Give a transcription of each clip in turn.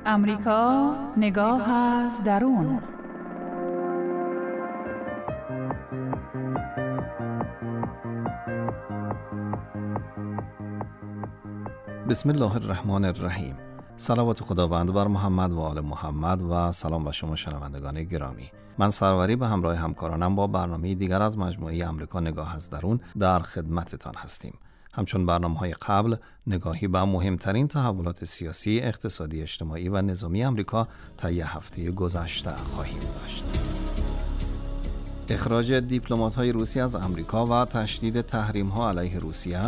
امریکا نگاه از درون. بسم الله الرحمن الرحیم. صلوات خداوند بر محمد و آل محمد و سلام به شما شنوندگان گرامی. من سروری به همراه همکارانم با برنامه دیگر از مجموعه امریکا نگاه از درون در خدمتتان هستیم. همچون برنامه‌های قبل نگاهی به مهمترین تحولات سیاسی، اقتصادی، اجتماعی و نظامی امریکا طی هفته گذشته خواهیم داشت. اخراج دیپلمات‌های روسی از امریکا و تشدید تحریم‌ها علیه روسیه،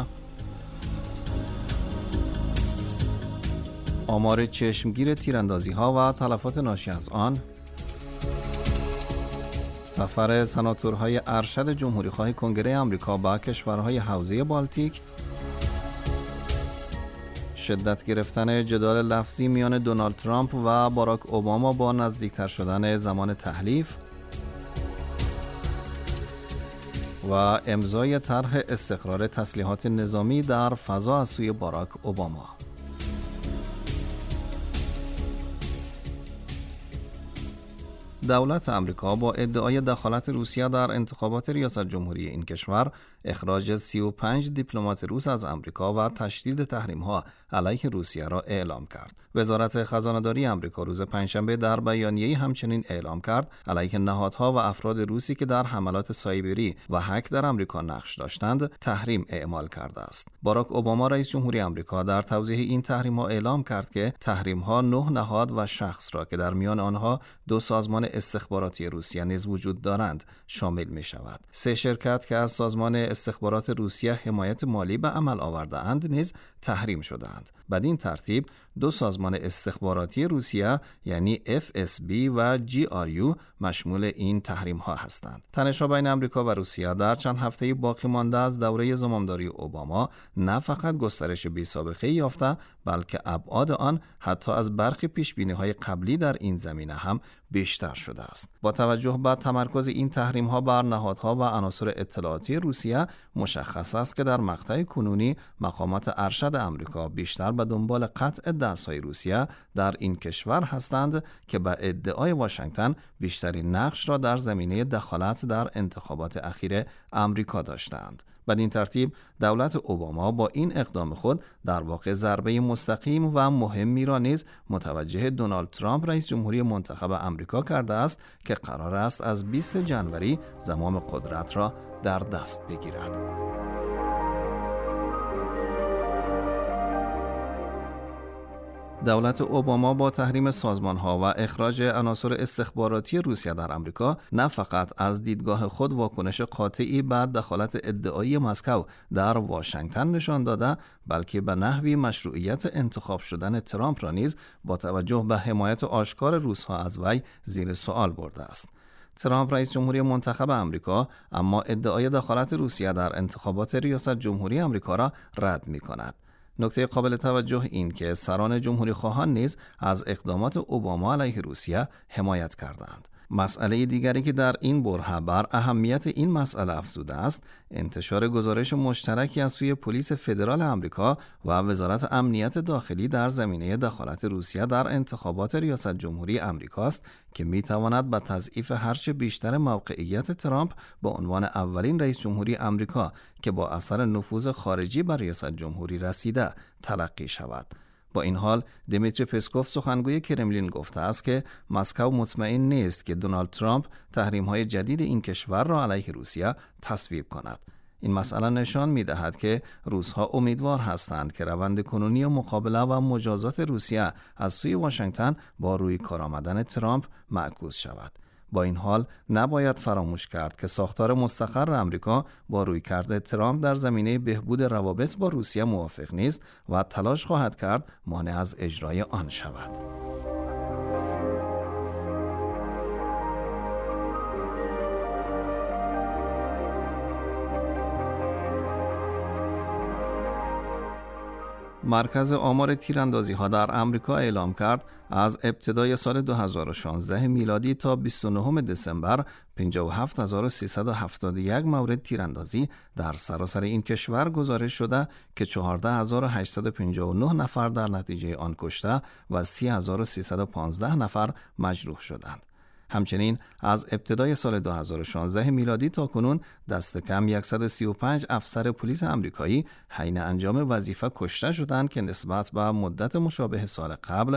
آمار چشمگیر تیراندازی‌ها و تلفات ناشی از آن، سفر سناتورهای ارشد جمهوری‌خواه کنگره آمریکا به کشورهای حوزه بالتیک، شدت گرفتن جدال لفظی میان دونالد ترامپ و باراک اوباما با نزدیکتر شدن زمان تحلیف و امضای طرح استقرار تسلیحات نظامی در فضا از سوی باراک اوباما. دولت امریکا با ادعای دخالت روسیه در انتخابات ریاست جمهوری این کشور، اخراج 35 دیپلمات روس از امریکا و تشدید تحریم‌ها علیه روسیه را اعلام کرد. وزارت خزانه‌داری امریکا روز پنجشنبه در بیانیه‌ای همچنین اعلام کرد علیه نهادها و افراد روسی که در حملات سایبری و هک در امریکا نقش داشتند تحریم اعمال کرده است. باراک اوباما رئیس جمهوری امریکا در توضیح این تحریم‌ها اعلام کرد که تحریم‌ها 9 نهاد و شخص را که در میان آنها 2 سازمان استخباراتی روسیه نیز وجود دارند شامل می شود. 3 شرکت که از سازمان استخبارات روسیه حمایت مالی به عمل آورده اند نیز تحریم شدند. بدین ترتیب 2 سازمان استخباراتی روسیه یعنی FSB و GRU مشمول این تحریم ها هستند. تنش‌ها بین آمریکا و روسیه در چند هفته باقی مانده از دوره زمامداری اوباما نه فقط گسترش بی‌سابقه‌ای یافته بلکه ابعاد آن حتی از برخی پیش‌بینی‌های قبلی در این زمینه هم بیشتر شده است. با توجه به تمرکز این تحریم‌ها بر نهادها و عناصر اطلاعاتی روسیه، مشخص است که در مقطع کنونی مقامات ارشد آمریکا بیشتر به دنبال قطع دست‌های روسیه در این کشور هستند که به ادعای واشنگتن بیشترین نقش را در زمینه دخالت در انتخابات اخیر آمریکا داشتند. بدین ترتیب دولت اوباما با این اقدام خود در واقع ضربه مستقیم و مهمی را نیز متوجه دونالد ترامپ رئیس جمهوری منتخب آمریکا کرده است که قرار است از 20 جنوری زمام قدرت را در دست بگیرد. دولت اوباما با تحریم سازمان‌ها و اخراج عناصر استخباراتی روسیه در آمریکا نه فقط از دیدگاه خود واکنش قاطعی به دخالت ادعایی مسکو در واشنگتن نشان داده، بلکه به نحوی مشروعیت انتخاب شدن ترامپ را نیز با توجه به حمایت آشکار روس‌ها از وی زیر سوال برده است. ترامپ رئیس جمهوری منتخب آمریکا اما ادعای دخالت روسیه در انتخابات ریاست جمهوری آمریکا را رد می‌کند. نکته قابل توجه این که سران جمهوری خواهان نیز از اقدامات اوباما علیه روسیه حمایت کردند. مسئله دیگری که در این برهه بر اهمیت این مسئله افزوده است، انتشار گزارش مشترکی از سوی پلیس فدرال آمریکا و وزارت امنیت داخلی در زمینه دخالت روسیه در انتخابات ریاست جمهوری آمریکا است که می‌تواند به تضعیف هرچه بیشتر موقعیت ترامپ به عنوان اولین رئیس جمهوری آمریکا که با اثر نفوذ خارجی بر ریاست جمهوری رسیده تلقی شود. با این حال دیمیتری پسکوف سخنگوی کرملین گفته است که مسکو مطمئن نیست که دونالد ترامپ تحریم‌های جدید این کشور را علیه روسیه تصویب کند. این مسئله نشان می‌دهد که روس‌ها امیدوار هستند که روند کنونی مقابله و مجازات روسیه از سوی واشنگتن با روی کار آمدن ترامپ معکوس شود. با این حال نباید فراموش کرد که ساختار مستقر آمریکا با رویکرد ترامپ در زمینه بهبود روابط با روسیه موافق نیست و تلاش خواهد کرد مانع از اجرای آن شود. مرکز آمار تیراندازی‌ها در آمریکا اعلام کرد از ابتدای سال 2016 میلادی تا 29 دسامبر 57371 مورد تیراندازی در سراسر این کشور گزارش شده که 14859 نفر در نتیجه آن کشته و 30315 نفر مجروح شدند. همچنین از ابتدای سال 2016 میلادی تا کنون دست کم 135 افسر پلیس آمریکایی حین انجام وظیفه کشته شدند که نسبت به مدت مشابه سال قبل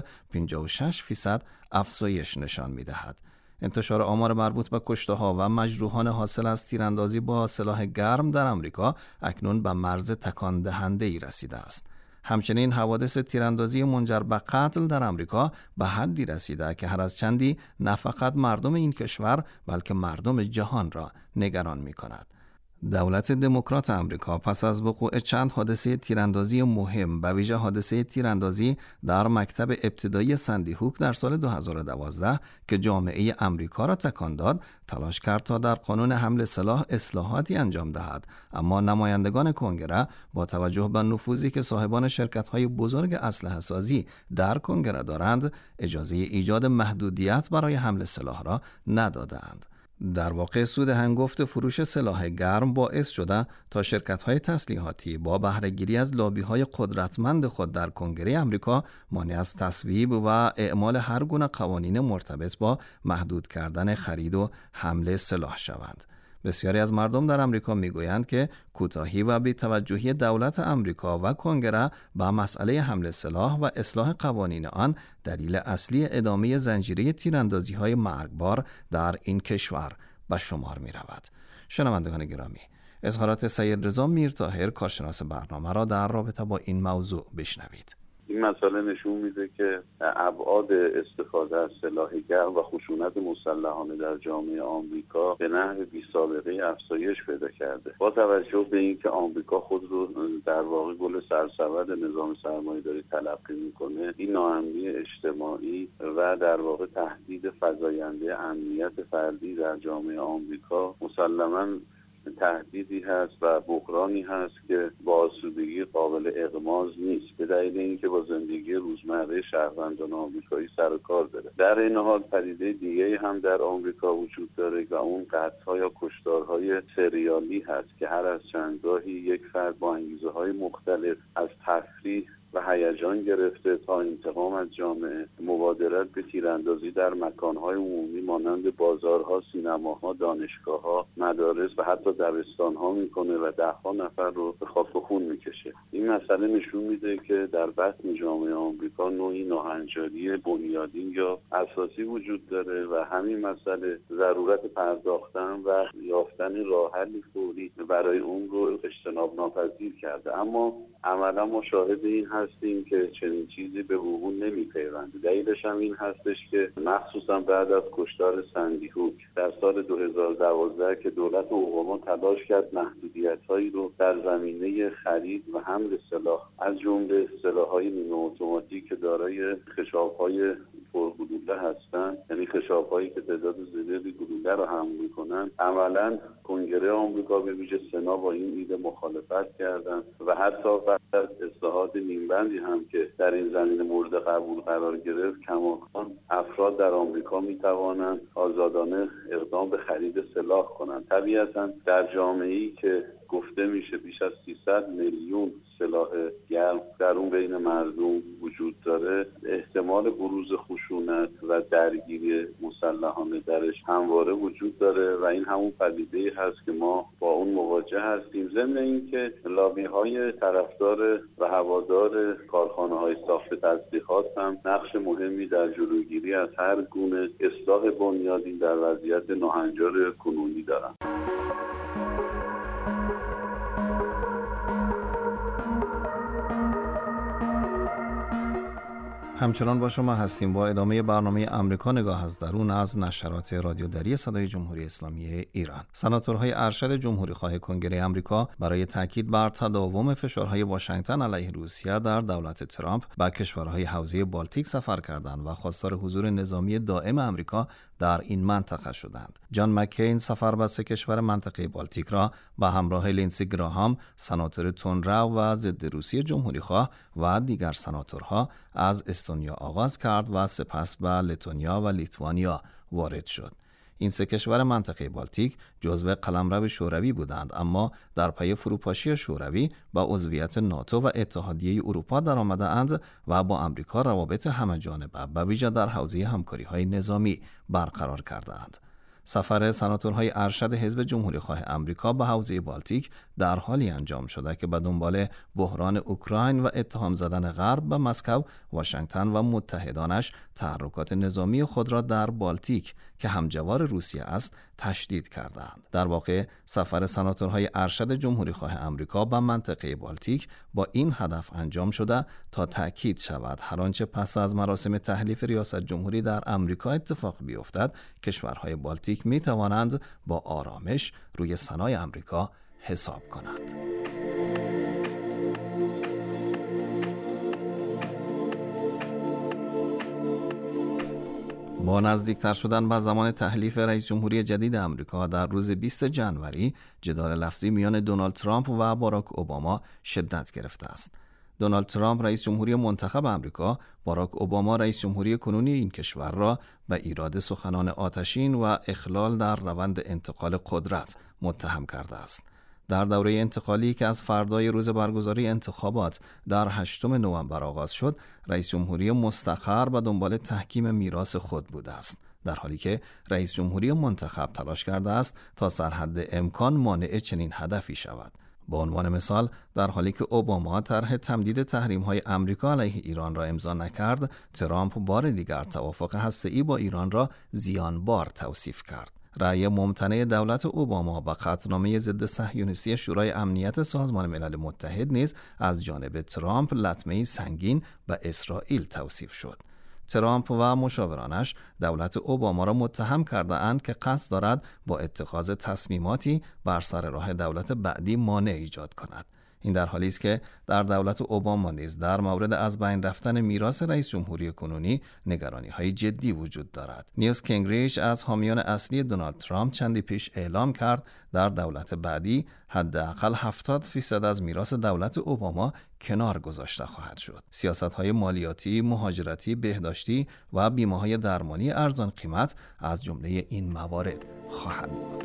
56% افزایش نشان می‌دهد. انتشار آمار مربوط به کشته‌ها و مجروحان حاصل از تیراندازی با سلاح گرم در آمریکا اکنون به مرز تکان دهنده‌ای رسیده است. همچنین حوادث تیراندازی منجر به قتل در آمریکا به حدی رسیده که هر از چندی نه فقط مردم این کشور بلکه مردم جهان را نگران می‌کند. دولت دموکرات آمریکا پس از وقوع چند حادثه تیراندازی مهم، به ویژه حادثه تیراندازی در مکتب ابتدایی سندی هوک در سال 2012 که جامعه آمریکا را تکان داد، تلاش کرد تا در قانون حمل سلاح اصلاحاتی انجام دهد، اما نمایندگان کنگره با توجه به نفوذی که صاحبان شرکت‌های بزرگ اسلحه سازی در کنگره دارند، اجازه ایجاد محدودیت برای حمل سلاح را ندادند. در واقع سود هنگفت فروش سلاح گرم باعث شده تا شرکت‌های تسلیحاتی با بهره‌گیری از لابی‌های قدرتمند خود در کنگره آمریکا مانع از تصویب و اعمال هر گونه قوانین مرتبط با محدود کردن خرید و حمل سلاح شوند. بسیاری از مردم در آمریکا میگویند که کوتاهی و بی‌توجهی دولت آمریکا و کنگره به مسئله حمل سلاح و اصلاح قوانین آن دلیل اصلی ادامه زنجیره تیراندازی‌های مرگبار در این کشور به شمار می‌رود. شنوندگان گرامی، اظهارات سید رضا میرطاهر کارشناس برنامه را در رابطه با این موضوع بشنوید. این مسئله نشون میده که ابعاد استفاده از سلاح گرم و خشونت مسلحانه در جامعه آمریکا به نحو بی‌سابقه افزایش پیدا کرده. با توجه به اینکه آمریکا خود رو در واقع گل سرسبد نظام سرمایه‌داری تلقی میکنه، این ناامنی اجتماعی و در واقع تهدید فزاینده امنیت فردی در جامعه آمریکا مسلماً تهدیدی هست و بحرانی هست که با آسودگی قابل اغماض نیست، به دلیل اینکه با زندگی روزمره شهروندان آمریکایی سر و کار داره. در این حال پدیده دیگه‌ای هم در آمریکا وجود داره و اون قتل‌ها یا کشتارهای سریالی هست که هر از چند گاهی یک فرد با انگیزه‌های مختلف از تفریح و هیجان گرفته تا انتقام از جامعه مبادرت به تیراندازی در مکان‌های عمومی مانند بازارها، سینماها، دانشگاه‌ها، مدارس و حتی دبستان‌ها میکنه و ده‌ها نفر رو به خاک و خون میکشه. این مسئله نشون میده که در بطن جامعه آمریکا نوعی ناهنجاری بنیادین یا اساسی وجود داره و همین مسئله ضرورت پرداختن و یافتن راه حلی فوری برای اون رو اجتناب ناپذیر کرده. اما عملا ما شاهد این هستیم که چنین چیزی به وقوع نمی‌پیونده. دلیلش هم این هستش که مخصوصا بعد از کشتار سندی هوک در سال 2012 که دولت اوباما تلاش کرد محدودیت‌هایی رو در زمینه خرید و حمل سلاح از جمله سلاح‌های نیمه اتوماتیک که دارای خشاب‌های پرگلوله هستند، یعنی خشاب‌هایی که تعداد زیادی گلوله رو حمل می‌کنن، عملاً کنگره آمریکا به ویژه سنا با این ایده مخالفت کردند و حتی بعد از اصلاحات نیمبندی هم که در این زمینه مورد قبول قرار گرفت، کماکان افراد در آمریکا می‌توانند آزادانه اقدام به خرید سلاح کنند. طبیعتاً در جامعه‌ای که گفته میشه بیش از 300 میلیون سلاح گرم در اون بین مردم وجود داره، احتمال بروز خشونت و درگیری مسلحانه درش همواره وجود داره و این همون پدیده‌ای هست که ما با اون مواجه هستیم. ضمن اینکه لابی‌های طرفدار و هوادار کارخانه‌های ساخت تسلیحات هم نقش مهمی در جلوگیری از هر گونه اصلاح بنیادین در وضعیت ناهنجار کنونی دارند. همچنان با شما هستیم با ادامه برنامه آمریکا نگاه از درون از نشرات رادیو دری صدای جمهوری اسلامی ایران. سناتورهای ارشد جمهوری‌خواه کنگره آمریکا برای تاکید بر تداوم فشارهای واشنگتن علیه روسیه در دولت ترامپ به کشورهای حوزه بالتیک سفر کردند و خواستار حضور نظامی دائم آمریکا در این منطقه شدند. جان مکین سفربست کشور منطقه بالتیک را به همراه لینسی گراهام، سناتور تندرو و ضد روسیه جمهوریخواه و دیگر سناتورها از استونیا آغاز کرد و سپس به لتونیا و لیتوانیا وارد شد. این سه کشور منطقه بالتیک جزو قلمرو شوروی بودند، اما در پی فروپاشی شوروی با عضویت ناتو و اتحادیه اروپا درآمده‌اند و با آمریکا روابط همه‌جانبه به ویژه در حوزه همکاری‌های نظامی برقرار کرده‌اند. سفر سناتورهای ارشد حزب جمهوریخواه آمریکا به حوزه بالتیک در حالی انجام شده که به دنبال بحران اوکراین و اتهام زدن غرب به مسکو، واشنگتن و متحدانش تحرکات نظامی خود را در بالتیک که همجوار روسیه است تشدید کردند. در واقع سفر سناتورهای ارشد جمهوریخواه آمریکا به منطقه بالتیک با این هدف انجام شده تا تأکید شود هر آنچه پس از مراسم تحلیف ریاست جمهوری در آمریکا اتفاق بیفتد، کشورهای بالتیک می توانند با آرامش روی ثنای آمریکا حساب کنند. با نزدیکتر شدن به زمان تحلیف رئیس جمهوری جدید آمریکا در روز 20 جنوری، جدال لفظی میان دونالد ترامپ و باراک اوباما شدت گرفته است. دونالد ترامپ رئیس جمهوری منتخب آمریکا، باراک اوباما رئیس جمهوری کنونی این کشور را به ایراد سخنان آتشین و اخلال در روند انتقال قدرت متهم کرده است. در دوره انتقالی که از فردای روز برگزاری انتخابات در 8 نوامبر آغاز شد، رئیس جمهوری مستقر به دنبال تحکیم میراث خود بوده است، در حالی که رئیس جمهوری منتخب تلاش کرده است تا سرحد امکان مانع چنین هدفی شود. به عنوان مثال، در حالی که اوباما طرح تمدید تحریم‌های آمریکا علیه ایران را امضا نکرد، ترامپ بار دیگر توافق هسته‌ای با ایران را زیانبار توصیف کرد. رأی ممتنع دولت اوباما به قطعنامه ضد صهیونیستی شورای امنیت سازمان ملل متحد نیز از جانب ترامپ لطمه‌ای سنگین به اسرائیل توصیف شد. ترامپ و مشاورانش دولت اوباما را متهم کرده اند که قصد دارد با اتخاذ تصمیماتی بر سر راه دولت بعدی مانع ایجاد کند. این در حالی است که در دولت اوباما نیز در مورد از بین رفتن میراث رئیس جمهوری کنونی نگرانی‌های جدی وجود دارد. نیوت گینگریچ از حامیان اصلی دونالد ترامپ چندی پیش اعلام کرد در دولت بعدی حداقل 70% از میراث دولت اوباما کنار گذاشته خواهد شد. سیاست‌های مالیاتی، مهاجرتی، بهداشتی و بیمه‌های درمانی ارزان قیمت از جمله این موارد خواهند بود.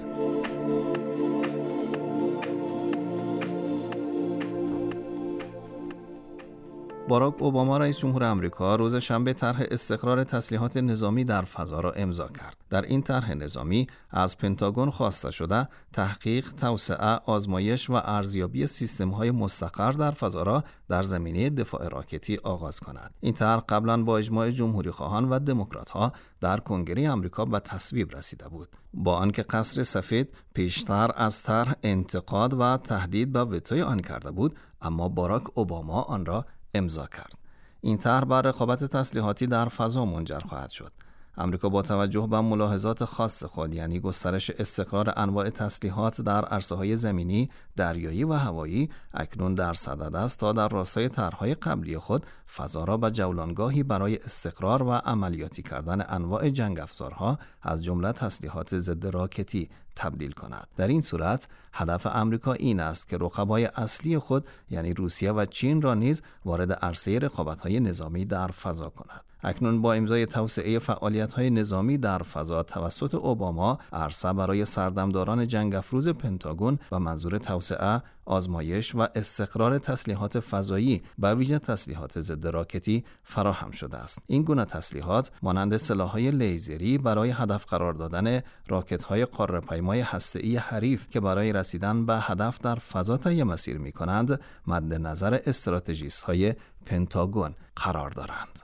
باراک اوباما رئیس جمهور آمریکا روز شنبه طرح استقرار تسلیحات نظامی در فضا را امضا کرد. در این طرح نظامی از پنتاگون خواسته شده تحقیق، توسعه، آزمایش و ارزیابی سیستم‌های مستقر در فضا را در زمینه دفاع راکتی آغاز کند. این طرح قبلا با اجماع جمهوری‌خواهان و دموکرات‌ها در کنگره آمریکا به تصویب رسیده بود. با آنکه قصر سفید پیشتر از طرح انتقاد و تهدید به وتوی آن کرده بود، اما باراک اوباما آن را امضا کرد. این طرح بر رقابت تسلیحاتی در فضا منجر خواهد شد. آمریکا با توجه به ملاحظات خاص خود، یعنی گسترش استقرار انواع تسلیحات در عرصه‌های زمینی، دریایی و هوایی، اکنون در صدد است تا در راستای طرح‌های قبلی خود فضا را به جولانگاهی برای استقرار و عملیاتی کردن انواع جنگ افزارها از جمله تسلیحات ضد راکتی تبدیل کند. در این صورت هدف آمریکا این است که رقبای اصلی خود یعنی روسیه و چین را نیز وارد عرصه رقابت‌های نظامی در فضا کند. اکنون با امضای توسعه فعالیت‌های نظامی در فضا توسط اوباما، عرصه برای سردمداران جنگ افروز پنتاگون و منظور توسعه، آزمایش و استقرار تسلیحات فضایی به ویژه تسلیحات ضد راکتی فراهم شده است. این گونه تسلیحات مانند سلاح‌های لیزری برای هدف قرار دادن راکت‌های قاره‌پیمای هسته‌ای حریف که برای رسیدن به هدف در فضا طی مسیر می‌کنند، مد نظر استراتژیست‌های پنتاگون قرار دارند.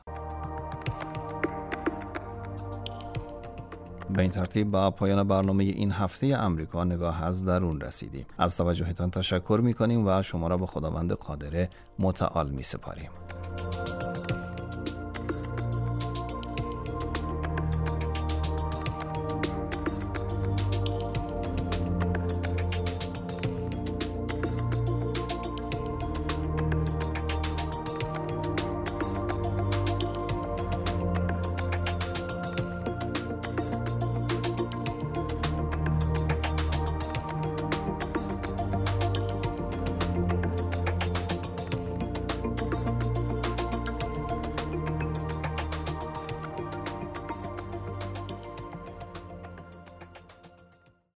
به این ترتیب با پایان برنامه این هفته آمریکا نگاه از درون رسیدیم. از توجهتان تشکر می‌کنیم و شما را به خداوند قادر متعال می‌سپاریم.